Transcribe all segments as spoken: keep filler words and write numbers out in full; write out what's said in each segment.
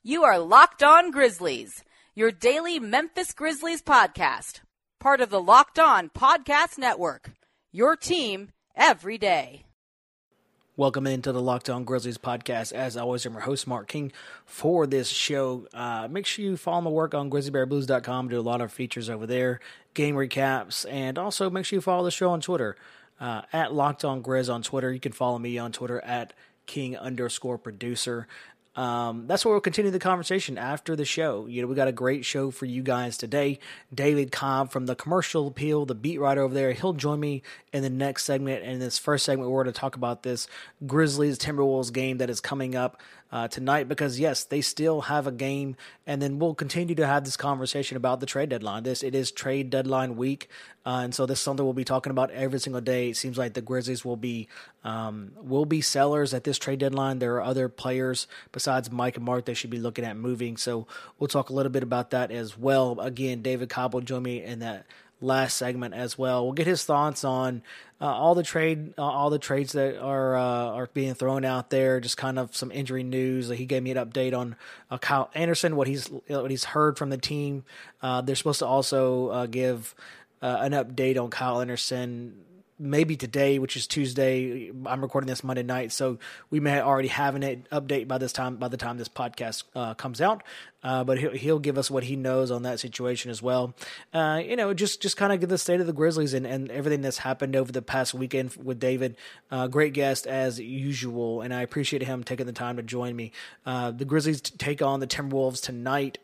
You are Locked On Grizzlies, your daily Memphis Grizzlies podcast. Part of the Locked On Podcast Network, your team every day. Welcome into the Locked On Grizzlies podcast. As always, I'm your host, Mark King, for this show. Uh, make sure you follow my work on grizzly bear blues dot com. Do a lot of features over there, game recaps, and also make sure you follow the show on Twitter, uh, at Locked On Grizz on Twitter. You can follow me on Twitter at King underscore producer. Um, that's where we'll continue the conversation after the show. You know, we got a great show for you guys today. David Cobb from the Commercial Appeal, the beat writer over there, he'll join me in the next segment. And in this first segment, we're going to talk about this Grizzlies Timberwolves game that is coming up uh, tonight, because yes, they still have a game, and then we'll continue to have this conversation about the trade deadline. This it is trade deadline week, uh, and so this is something we'll be talking about every single day. It seems like the Grizzlies will be um, will be sellers at this trade deadline. There are other players besides Mike and Mark they should be looking at moving, so we'll talk a little bit about that as well. Again, David Cobb will join me in that last segment as well. We'll get his thoughts on uh, all the trade, uh, all the trades that are uh, are being thrown out there. Just kind of some injury news. He gave me an update on uh, Kyle Anderson, what he's what he's heard from the team. Uh, they're supposed to also uh, give uh, an update on Kyle Anderson maybe today, which is Tuesday. I'm recording this Monday night, so we may already have an update by this time. By the time this podcast uh, comes out, uh, but he'll, he'll give us what he knows on that situation as well. Uh, you know, just just kind of give the state of the Grizzlies and, and everything that's happened over the past weekend with David. Uh, great guest as usual, and I appreciate him taking the time to join me. Uh, the Grizzlies take on the Timberwolves tonight.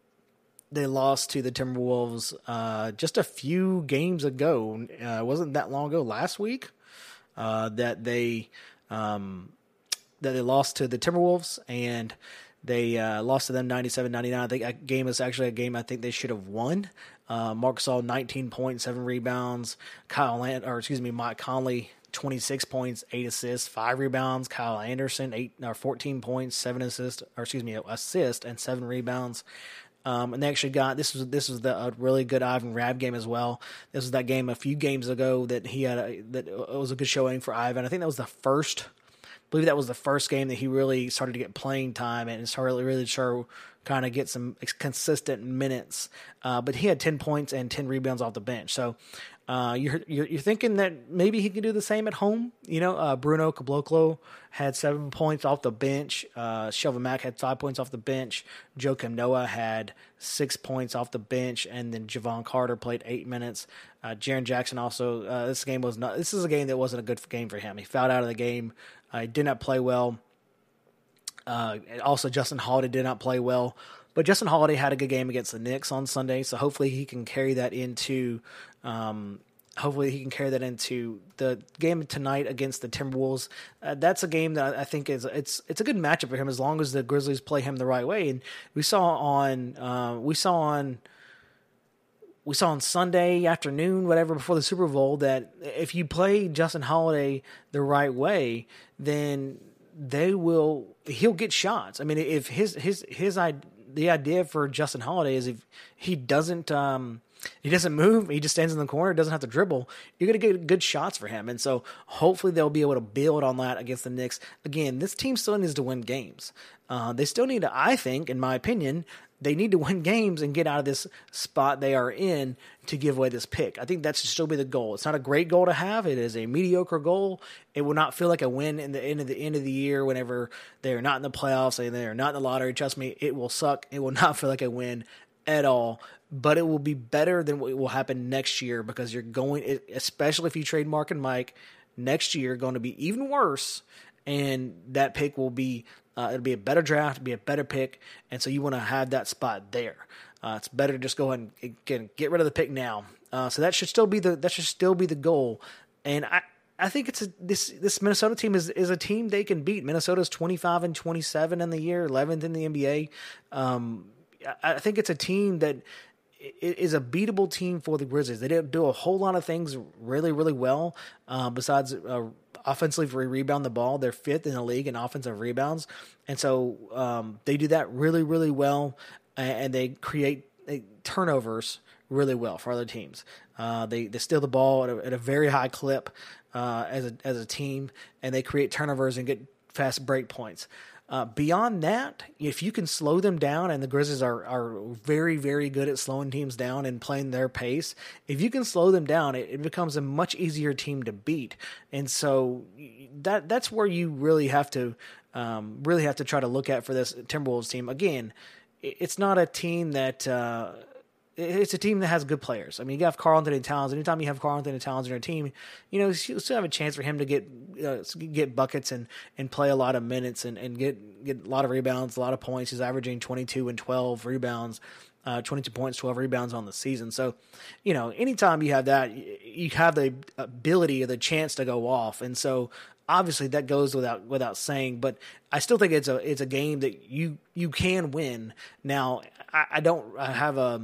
They lost to the Timberwolves uh, just a few games ago. Uh, it wasn't that long ago, last week, uh, that they um, that they lost to the Timberwolves, and they uh, lost to them ninety-seven ninety-nine. I think that game is actually a game I think they should have won. Uh, Marc Gasol, nineteen points, seven rebounds. Kyle Land, or excuse me, Mike Conley, twenty-six points, eight assists, five rebounds. Kyle Anderson, eight or fourteen points, seven assists, or excuse me, assist and seven rebounds. Um, and they actually got this was this was the a really good Ivan Rabb game as well. This was that game a few games ago that he had a, that it was a good showing for Ivan. I think that was the first, I believe that was the first game that he really started to get playing time and started really sure kind of get some consistent minutes. Uh, but he had ten points and ten rebounds off the bench. So uh, you're, you're you're thinking that maybe he can do the same at home. You know, uh, Bruno Caboclo had seven points off the bench. Uh, Shelvin Mack had five points off the bench. Joakim Noah had six points off the bench, and then Javon Carter played eight minutes. Uh, Jaren Jackson also. Uh, this game was not. This is a game that wasn't a good game for him. He fouled out of the game. Uh, he did not play well. Uh, also, Justin Holiday did not play well. But Justin Holiday had a good game against the Knicks on Sunday, so hopefully he can carry that into um, hopefully he can carry that into the game tonight against the Timberwolves. Uh, that's a game that I think is it's it's a good matchup for him as long as the Grizzlies play him the right way. And we saw on uh, we saw on we saw on Sunday afternoon, whatever, before the Super Bowl, that if you play Justin Holiday the right way, then they will he'll get shots. I mean, if his his his idea. The idea for Justin Holiday is if he doesn't um, he doesn't move, he just stands in the corner, doesn't have to dribble, you're going to get good shots for him. And so hopefully they'll be able to build on that against the Knicks. Again, this team still needs to win games. Uh, they still need to, I think, in my opinion, they need to win games and get out of this spot they are in to give away this pick. I think that should still be the goal. It's not a great goal to have. It is a mediocre goal. It will not feel like a win in the end of the end of the year whenever they are not in the playoffs and they are not in the lottery. Trust me, it will suck. It will not feel like a win at all. But it will be better than what will happen next year because you're going, especially if you trade Mark and Mike, next year going to be even worse. And that pick will be, uh, it'll be a better draft, it'll be a better pick, and so you want to have that spot there. Uh, it's better to just go ahead and get, get rid of the pick now. Uh, so that should still be the that should still be the goal. And I, I think it's a, this this Minnesota team is is a team they can beat. Minnesota's twenty-five and twenty-seven in the year, eleventh in the N B A. Um, I, I think it's a team that is a beatable team for the Grizzlies. They didn't do a whole lot of things really, really well. Uh, besides uh, offensively rebound the ball, they're fifth in the league in offensive rebounds, and so um, they do that really, really well, and they create they, turnovers really well for other teams. Uh, they they steal the ball at a, at a very high clip uh, as a as a team, and they create turnovers and get fast break points. Uh, beyond that, if you can slow them down, and the Grizzlies are, are very, very good at slowing teams down and playing their pace, if you can slow them down, it, it becomes a much easier team to beat. And so that that's where you really have to um, really have to try to look at for this Timberwolves team. Again, it's not a team that uh, it's a team that has good players. I mean, you have Karl-Anthony Towns. Anytime you have Karl-Anthony Towns in your team, you know, you still have a chance for him to get uh, get buckets and, and play a lot of minutes and, and get, get a lot of rebounds, a lot of points. He's averaging twenty-two and twelve rebounds, uh, twenty-two points, twelve rebounds on the season. So, you know, anytime you have that, you have the ability or the chance to go off. And so, obviously, that goes without without saying, but I still think it's a it's a game that you you can win. Now, I, I don't I have a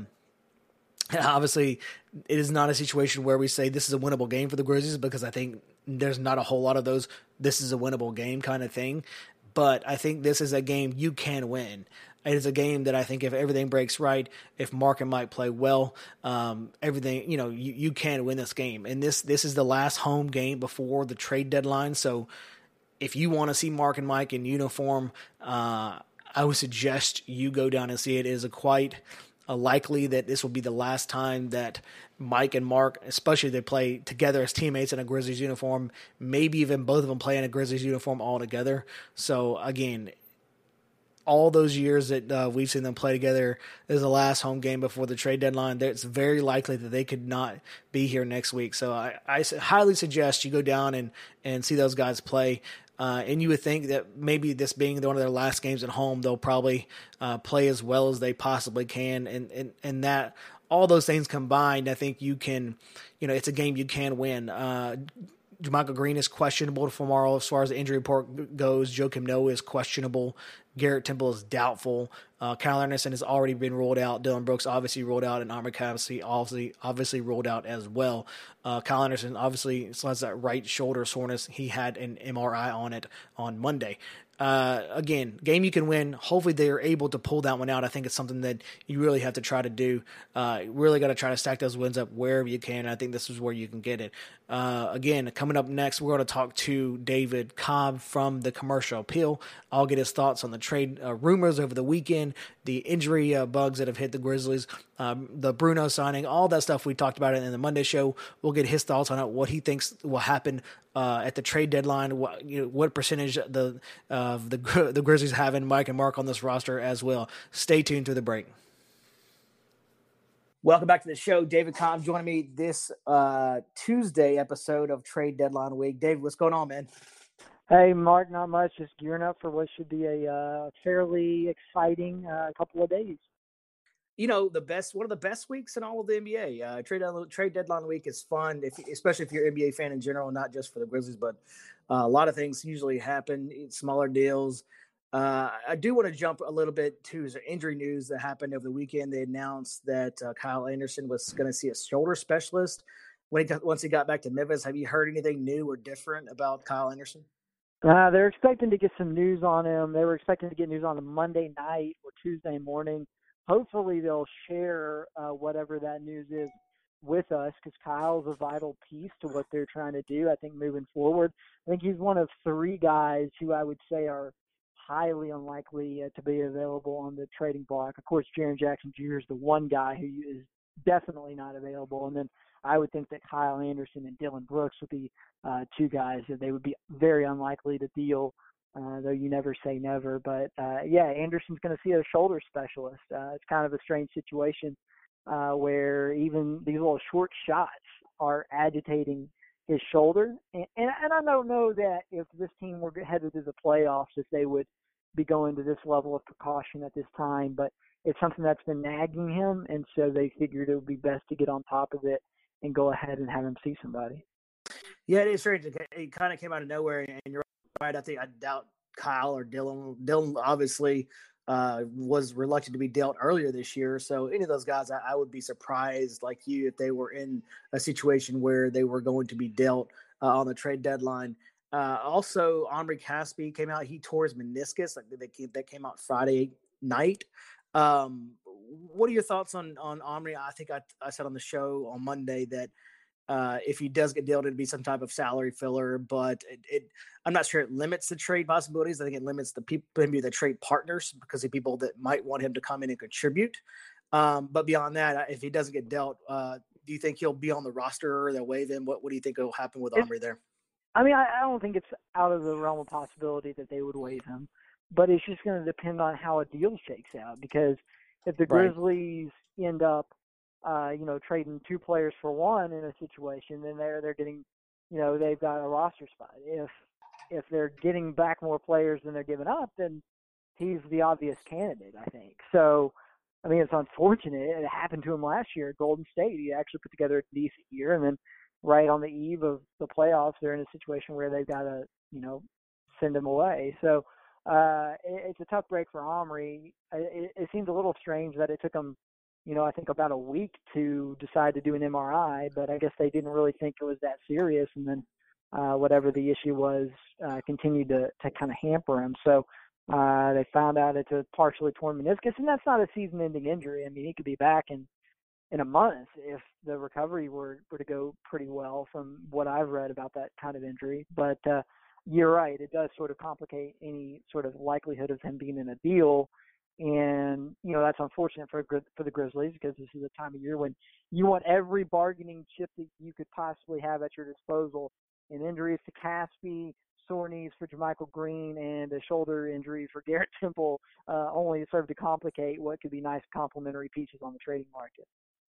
obviously it is not a situation where we say this is a winnable game for the Grizzlies, because I think there's not a whole lot of those this is a winnable game kind of thing. But I think this is a game you can win. It is a game that I think if everything breaks right, if Mark and Mike play well, um, everything, you know, you, you can win this game. And this this is the last home game before the trade deadline. So if you want to see Mark and Mike in uniform, uh, I would suggest you go down and see it. It is a quite a likely that this will be the last time that Mike and Mark, especially they play together as teammates in a Grizzlies uniform, maybe even both of them play in a Grizzlies uniform all together. So again, all those years that uh, we've seen them play together, this is the last home game before the trade deadline. It's very likely that they could not be here next week. So I, I highly suggest you go down and, and see those guys play. Uh, and you would think that maybe this being one of their last games at home, they'll probably uh, play as well as they possibly can. And, and, and that all those things combined, I think you can, you know, it's a game you can win. Uh, JaMychal Green is questionable tomorrow as far as the injury report goes. Joakim Noah is questionable. Garrett Temple is doubtful. Uh, Kyle Anderson has already been ruled out. Dylan Brooks obviously ruled out, and Omri Caspi obviously obviously ruled out as well. Uh, Kyle Anderson obviously still has that right shoulder soreness. He had an M R I on it on Monday. Uh, again, game you can win. Hopefully they're able to pull that one out. I think it's something that you really have to try to do. Uh, really got to try to stack those wins up wherever you can. I think this is where you can get it. Uh, again, coming up next, we're going to talk to David Cobb from the Commercial Appeal. I'll get his thoughts on the trade uh, rumors over the weekend, the injury uh, bugs that have hit the Grizzlies, um, the Bruno signing, all that stuff we talked about it in the Monday show. We'll get his thoughts on it, what he thinks will happen uh, at the trade deadline, what, you know, what percentage the of the the Grizzlies having Mike and Mark on this roster as well. Stay tuned through the break. Welcome back to the show. David Cobb joining me this uh, Tuesday episode of Trade Deadline Week. David, what's going on, man? Hey, Mark, not much. Just gearing up for what should be a uh, fairly exciting uh, couple of days. You know, the best one of the best weeks in all of the N B A. Uh, trade trade deadline week is fun, if, especially if you're an N B A fan in general, not just for the Grizzlies. But uh, a lot of things usually happen, smaller deals. Uh, I do want to jump a little bit to the injury news that happened over the weekend. They announced that uh, Kyle Anderson was going to see a shoulder specialist when he got, once he got back to Memphis. Have you heard anything new or different about Kyle Anderson? Uh, they're expecting to get some news on him. They were expecting to get news on him Monday night or Tuesday morning. Hopefully they'll share uh, whatever that news is with us, because Kyle's a vital piece to what they're trying to do, I think, moving forward. I think he's one of three guys who I would say are highly unlikely uh, to be available on the trading block. Of course, Jaren Jackson Junior is the one guy who is definitely not available. And then I would think that Kyle Anderson and Dylan Brooks would be uh, two guys that they would be very unlikely to deal, uh, though you never say never. But, uh, yeah, Anderson's going to see a shoulder specialist. Uh, it's kind of a strange situation uh, where even these little short shots are agitating his shoulder. And, and, and I don't know that if this team were headed to the playoffs, if they would be going to this level of precaution at this time. But it's something that's been nagging him, and so they figured it would be best to get on top of it and go ahead and have him see somebody. Yeah, it is strange. It kind of came out of nowhere, and you're right. I think I doubt Kyle or Dylan. Dylan obviously uh, was reluctant to be dealt earlier this year. So any of those guys, I, I would be surprised, like you, if they were in a situation where they were going to be dealt uh, on the trade deadline. Uh, also, Omri Caspi came out. He tore his meniscus. Like that came, that came out Friday night. Um, what are your thoughts on on Omri? I think I, I said on the show on Monday that Uh, if he does get dealt, it'd be some type of salary filler, but it, it, I'm not sure it limits the trade possibilities. I think it limits the people, maybe the trade partners, because of people that might want him to come in and contribute. Um, but beyond that, if he doesn't get dealt, uh, do you think he'll be on the roster or they'll waive him? What, what do you think will happen with Omri there? I mean, I, I don't think it's out of the realm of possibility that they would waive him, but it's just going to depend on how a deal shakes out. Because if the Right. Grizzlies end up, uh, you know, trading two players for one in a situation, then they're they're getting, you know, they've got a roster spot. If if they're getting back more players than they're giving up, then he's the obvious candidate, I think. So, I mean, it's unfortunate. It happened to him last year at Golden State. He actually put together a decent year, and then right on the eve of the playoffs, they're in a situation where they've got to, you know, send him away. So uh, it, it's a tough break for Omri. It, it seems a little strange that it took him, you know, I think about a week to decide to do an M R I, but I guess they didn't really think it was that serious. And then uh, whatever the issue was uh, continued to, to kind of hamper him. So uh, they found out it's a partially torn meniscus, and that's not a season-ending injury. I mean, he could be back in in a month if the recovery were, were to go pretty well from what I've read about that kind of injury. But uh, you're right, it does sort of complicate any sort of likelihood of him being in a deal. And, you know, that's unfortunate for for the Grizzlies, because this is a time of year when you want every bargaining chip that you could possibly have at your disposal. And injuries to Caspi, sore knees for JaMychal Green, and a shoulder injury for Garrett Temple uh, only serve to complicate what could be nice complementary pieces on the trading market.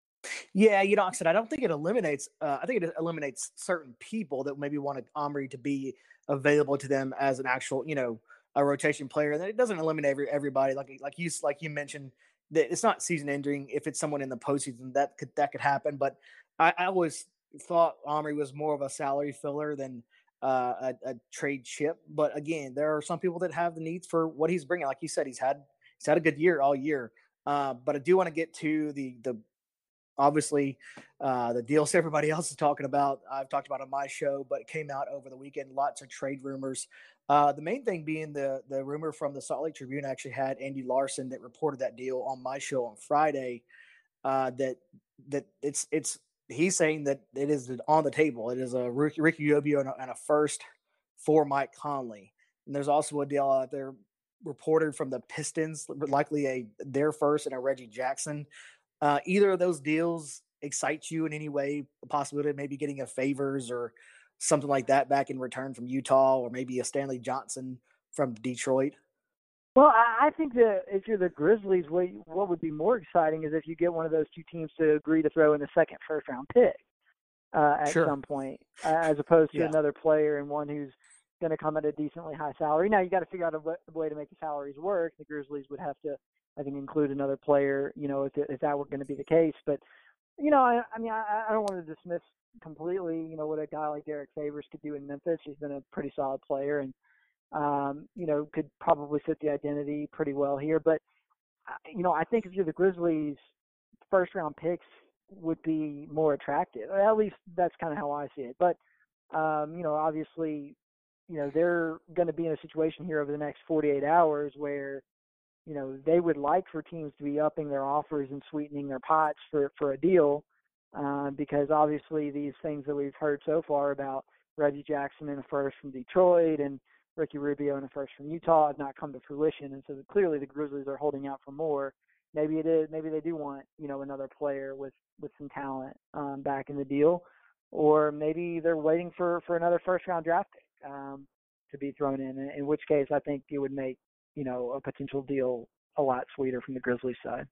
Yeah, you know, like I said, I don't think it eliminates. Uh, I think it eliminates certain people that maybe wanted Omri to be available to them as an actual, you know, a rotation player. And it doesn't eliminate every, everybody. Like like you like you mentioned, that it's not season ending. If it's someone in the postseason, that could that could happen. But I, I always thought Omri was more of a salary filler than uh, a, a trade chip. But again, there are some people that have the needs for what he's bringing. Like you said, he's had he's had a good year all year. Uh, but I do want to get to the the obviously uh, the deals everybody else is talking about. I've talked about on my show, but it came out over the weekend. Lots of trade rumors. Uh, the main thing being the the rumor from the Salt Lake Tribune. Actually had Andy Larson that reported that deal on my show on Friday. Uh, that that it's it's he's saying that it is on the table. It is a Ricky, Ricky Rubio and a, and a first for Mike Conley. And there's also a deal out there reported from the Pistons, likely a their first and a Reggie Jackson. Uh, either of those deals excite you in any way? The possibility of maybe getting a favors or something like that back in return from Utah, or maybe a Stanley Johnson from Detroit? Well, I think that if you're the Grizzlies, what would be more exciting is if you get one of those two teams to agree to throw in a second first-round pick uh, at Sure. some point, uh, as opposed to yeah. another player and one who's going to come at a decently high salary. Now, you got to figure out a way to make the salaries work. The Grizzlies would have to, I think, include another player, you know, if, if that were going to be the case. But, you know, I, I mean, I, I don't want to dismiss completely, you know, what a guy like Derek Favors could do in Memphis. He's been a pretty solid player and, um, you know, could probably fit the identity pretty well here. But, you know, I think if you're the Grizzlies, first-round picks would be more attractive. At least that's kind of how I see it. But, um, you know, obviously, you know, they're going to be in a situation here over the next forty-eight hours where, you know, they would like for teams to be upping their offers and sweetening their pots for, for a deal, uh, because obviously these things that we've heard so far about Reggie Jackson in a first from Detroit and Ricky Rubio in a first from Utah have not come to fruition. And so clearly the Grizzlies are holding out for more. Maybe it is, maybe they do want, you know, another player with, with some talent um, back in the deal, or maybe they're waiting for, for another first round draft pick um, to be thrown in, in which case I think it would make, you know, a potential deal a lot sweeter from the Grizzlies side.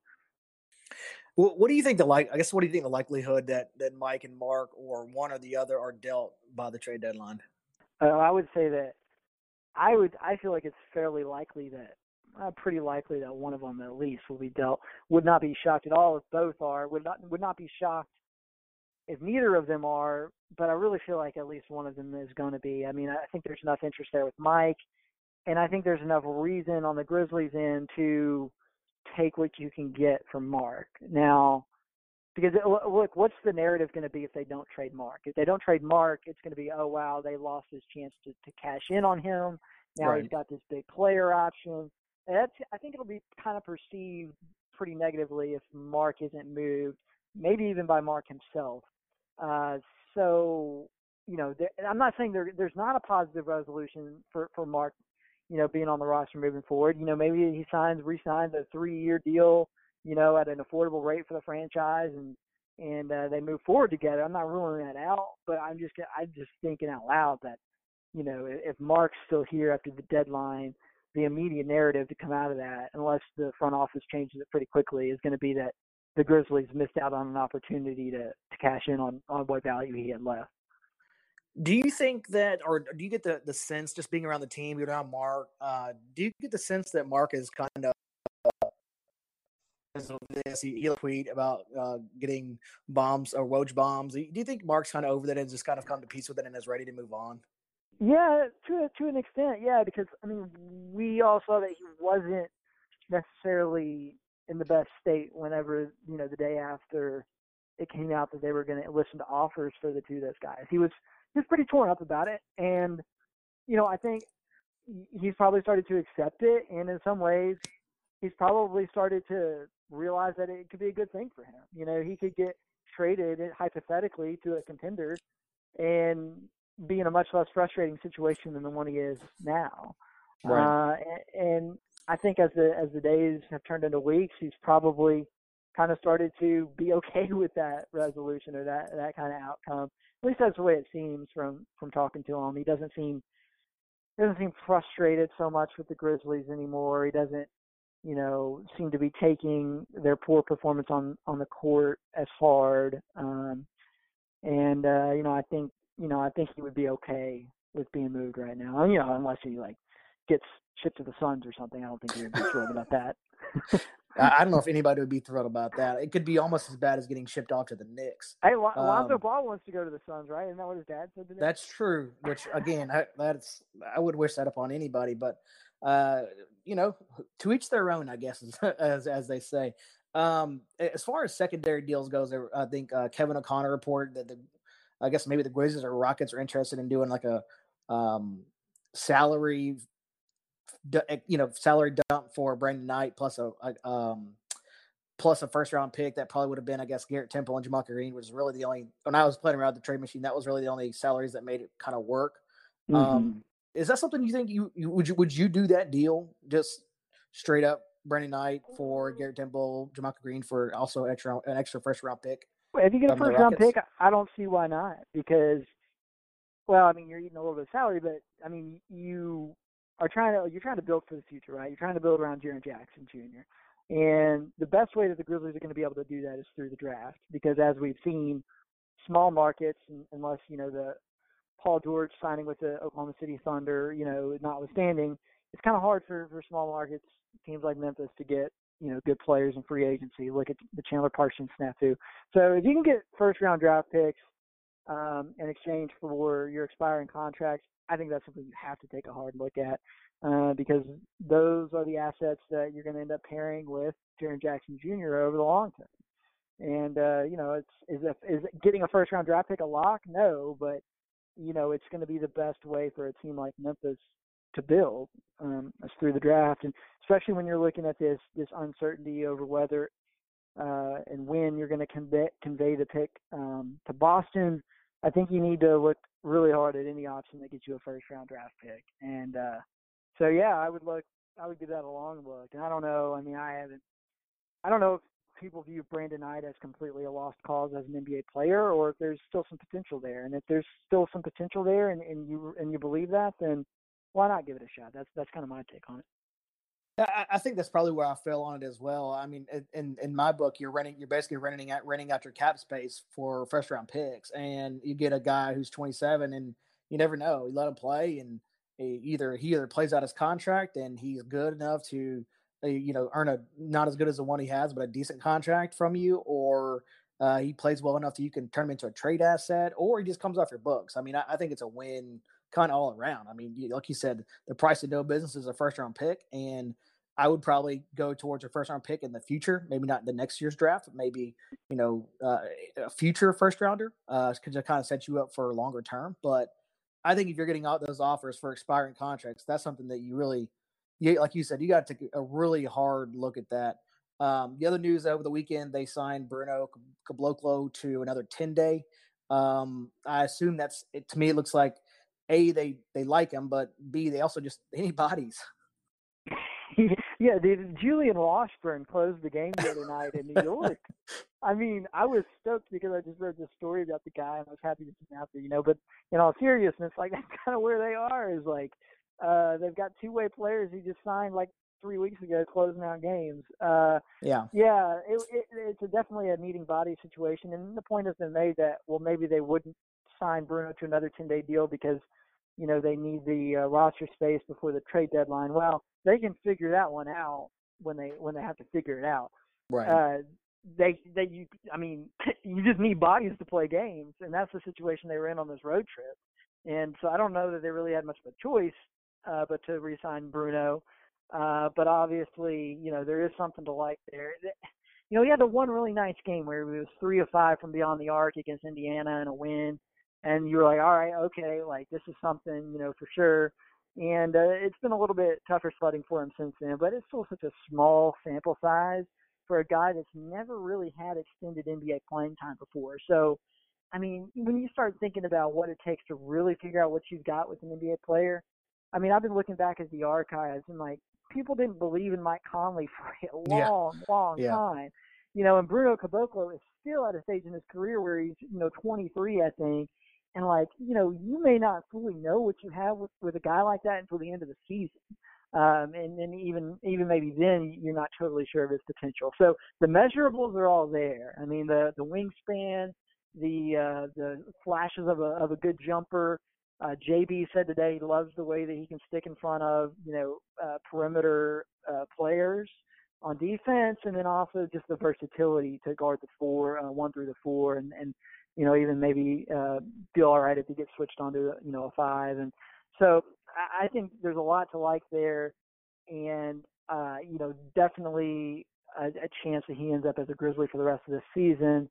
Well, what do you think the like? I guess what do you think the likelihood that that Mike and Mark or one or the other are dealt by the trade deadline? Uh, I would say that I would. I feel like it's fairly likely that, uh, pretty likely that one of them at least will be dealt. Would not be shocked at all if both are. Would not. Would not be shocked if neither of them are. But I really feel like at least one of them is going to be. I mean, I think there's enough interest there with Mike. And I think there's enough reason on the Grizzlies end to take what you can get from Mark. Now, because, it, look, what's the narrative going to be if they don't trade Mark? If they don't trade Mark, it's going to be, oh, wow, they lost his chance to, to cash in on him. Now Right. He's got this big player option. And that's, I think it'll be kind of perceived pretty negatively if Mark isn't moved, maybe even by Mark himself. Uh, so, you know, there, I'm not saying there, there's not a positive resolution for, for Mark, you know, being on the roster moving forward. You know, maybe he signs, re-signs a three-year deal, you know, at an affordable rate for the franchise, and and uh, they move forward together. I'm not ruling that out, but I'm just I'm just thinking out loud that, you know, if Mark's still here after the deadline, the immediate narrative to come out of that, unless the front office changes it pretty quickly, is going to be that the Grizzlies missed out on an opportunity to, to cash in on, on what value he had left. Do you think that, or do you get the, the sense, just being around the team, you're around Mark, uh, do you get the sense that Mark is kind of uh, this? He, he'll tweet about uh, getting bombs or Woj bombs. Do you think Mark's kind of over that and just kind of come to peace with it and is ready to move on? Yeah, to to an extent, yeah, because I mean, we all saw that he wasn't necessarily in the best state whenever, you know, the day after it came out that they were going to listen to offers for the two of those guys. He was he was pretty torn up about it, and you know, I think he's probably started to accept it, and in some ways, he's probably started to realize that it could be a good thing for him. You know, he could get traded hypothetically to a contender and be in a much less frustrating situation than the one he is now. Right. Uh, and, and I think as the as the days have turned into weeks, he's probably kind of started to be okay with that resolution or that that kind of outcome. At least that's the way it seems from from talking to him. He doesn't seem he doesn't seem frustrated so much with the Grizzlies anymore. He doesn't, you know, seem to be taking their poor performance on on the court as hard. Um, and uh, you know, I think you know I think he would be okay with being moved right now. You know, unless he like gets shipped to the Suns or something. I don't think he would be thrilled about that. I don't know if anybody would be thrilled about that. It could be almost as bad as getting shipped off to the Knicks. Hey, Lon- um, Lonzo Ball wants to go to the Suns, right? Isn't that what his dad said today? That's true. Which again, I, that's I would wish that upon anybody. But uh, you know, to each their own, I guess, as as they say. Um, as far as secondary deals goes, I think uh, Kevin O'Connor reported that the, I guess maybe the Grizzlies or Rockets are interested in doing like a um, salary. You know, salary dump for Brandon Knight plus a, a um, plus a first round pick that probably would have been, I guess, Garrett Temple and Jamal Green, which was really the only, when I was playing around the trade machine, that was really the only salaries that made it kind of work. Mm-hmm. Um, is that something you think you, you would you would you do that deal, just straight up Brandon Knight for Garrett Temple, Jamal Green for also an extra an extra first round pick? If you get a first round pick, I don't see why not, because, well, I mean, you're eating a little bit of salary, but I mean, you are trying to you're trying to build for the future, right? You're trying to build around Jaren Jackson Junior And the best way that the Grizzlies are going to be able to do that is through the draft, because as we've seen, small markets, unless, you know, the Paul George signing with the Oklahoma City Thunder, you know, notwithstanding, it's kind of hard for, for small markets, teams like Memphis, to get, you know, good players in free agency. Look at the Chandler Parsons snafu. So if you can get first round draft picks um, in exchange for your expiring contracts, I think that's something you have to take a hard look at. Uh, because those are the assets that you're going to end up pairing with Jaren Jackson Junior over the long term. And, uh, you know, it's is, it, is getting a first-round draft pick a lock? No, but, you know, it's going to be the best way for a team like Memphis to build um, is through the draft. And especially when you're looking at this this uncertainty over whether uh, and when you're going to convey, convey the pick um, to Boston, I think you need to look really hard at any option that gets you a first-round draft pick. And, uh, So yeah, I would look. I would give that a long look. And I don't know. I mean, I haven't. I don't know if people view Brandon Knight as completely a lost cause as an N B A player, or if there's still some potential there. And if there's still some potential there, and, and you and you believe that, then why not give it a shot? That's that's kind of my take on it. I, I think that's probably where I fell on it as well. I mean, in in my book, you're renting. You're basically renting out renting out your cap space for first round picks, and you get a guy who's twenty-seven, and you never know. You let him play, and either he either plays out his contract and he's good enough to, you know, earn a not as good as the one he has, but a decent contract from you, or uh, he plays well enough that you can turn him into a trade asset, or he just comes off your books. I mean, I, I think it's a win kind of all around. I mean, like you said, the price of no business is a first round pick, and I would probably go towards a first round pick in the future, maybe not the next year's draft, but maybe, you know, uh, a future first rounder, uh, because it kind of sets you up for a longer term. But I think if you're getting out those offers for expiring contracts, that's something that you really, you, like you said, you got to take a really hard look at that. Um, the other news over the weekend, they signed Bruno Caboclo to another ten-day Um, I assume that's it. To me, it looks like A, they, they like him, but B, they also just, they need bodies. Yeah, dude, Julian Washburn closed the game the other night in New York. I mean, I was stoked because I just read this story about the guy, and I was happy to see him out there, you know. But in all seriousness, like, that's kind of where they are. Is like uh, they've got two-way players who just signed like three weeks ago, closing out games. Uh, yeah, yeah, it, it, it's a, definitely a needing body situation, and the point has been made that well, maybe they wouldn't sign Bruno to another ten-day deal because you know they need the uh, roster space before the trade deadline. Well, they can figure that one out when they when they have to figure it out. Right. Uh, they they you I mean you just need bodies to play games, and that's the situation they were in on this road trip. And so I don't know that they really had much of a choice uh, but to re-sign Bruno. Uh, but obviously, you know, there is something to like there. You know, he had the one really nice game where he was three of five from beyond the arc against Indiana in a win, and you were like, all right, okay, like this is something, you know, for sure. And uh, it's been a little bit tougher sledding for him since then, but it's still such a small sample size for a guy that's never really had extended N B A playing time before. So, I mean, when you start thinking about what it takes to really figure out what you've got with an N B A player, I mean, I've been looking back at the archives and, like, people didn't believe in Mike Conley for a long, yeah. long yeah. time. You know, and Bruno Caboclo is still at a stage in his career where he's, you know, twenty-three, I think. And, like, you know, you may not fully know what you have with, with a guy like that until the end of the season. Um, and then even even maybe then you're not totally sure of his potential. So the measurables are all there. I mean, the, the wingspan, the uh, the flashes of a of a good jumper. Uh, J B said today he loves the way that he can stick in front of, you know, uh, perimeter uh, players on defense, and then also just the versatility to guard the four, uh, one through the four, and, and you know, even maybe uh, be all right if he gets switched onto, you know, a five. And so I, I think there's a lot to like there, and, uh, you know, definitely a, a chance that he ends up as a Grizzly for the rest of the season.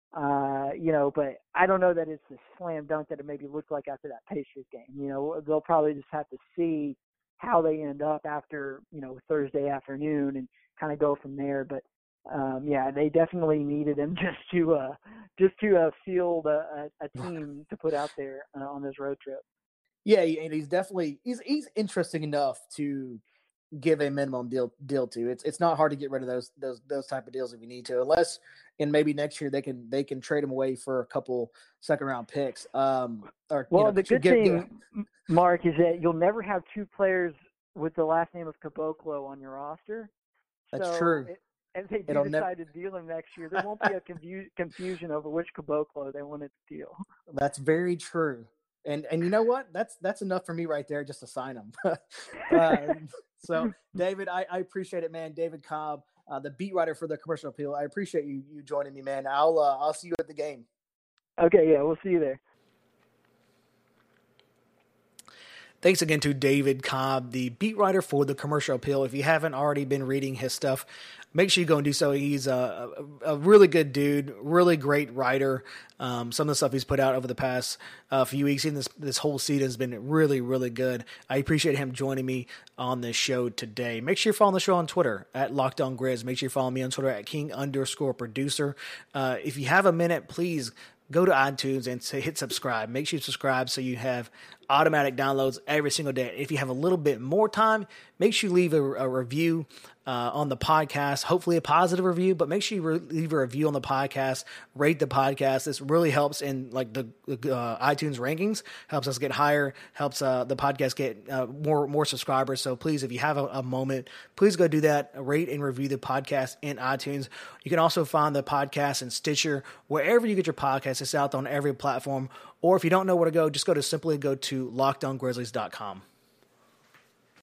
Uh, you know, but I don't know that it's a slam dunk that it maybe looked like after that Pacers game. You know, they'll probably just have to see how they end up after, you know, Thursday afternoon and kind of go from there. But, um, yeah, they definitely needed him just to, uh, just to uh, field a, a team to put out there uh, on this road trip. Yeah, and he's definitely, he's, he's interesting enough to give a minimum deal deal to. It's it's not hard to get rid of those those those type of deals if you need to, unless and maybe next year they can they can trade him away for a couple second round picks. Um, or well, you know, the good get, thing, get... Mark, is that you'll never have two players with the last name of Caboclo on your roster. That's so true. It, if they do It'll decide nev- to deal him next year, there won't be a confu- confusion over which Caboclo they wanted to deal. That's very true. And and you know what? That's that's enough for me right there just to sign him. uh, so, David, I, I appreciate it, man. David Cobb, uh, the beat writer for the Commercial Appeal. I appreciate you you joining me, man. I'll uh, I'll see you at the game. Okay, yeah, we'll see you there. Thanks again to David Cobb, the beat writer for the Commercial Appeal. If you haven't already been reading his stuff, make sure you go and do so. He's a, a, a really good dude, really great writer. Um, some of the stuff he's put out over the past uh, few weeks, and this this whole season has been really, really good. I appreciate him joining me on this show today. Make sure you're following the show on Twitter at Locked On Grizz. Make sure you follow me on Twitter at King underscore producer. Uh, if you have a minute, please go to iTunes and say, hit subscribe. Make sure you subscribe so you have automatic downloads every single day. If you have a little bit more time, make sure you leave a, a review uh, on the podcast, hopefully a positive review, but make sure you re- leave a review on the podcast, rate the podcast. This really helps in like the uh, iTunes rankings, helps us get higher, helps uh, the podcast get uh, more more subscribers. So please, if you have a, a moment, please go do that. Rate and review the podcast in iTunes. You can also find the podcast in Stitcher, wherever you get your podcast. It's out on every platform. Or if you don't know where to go, just go to simply go to locked on grizzlies dot com.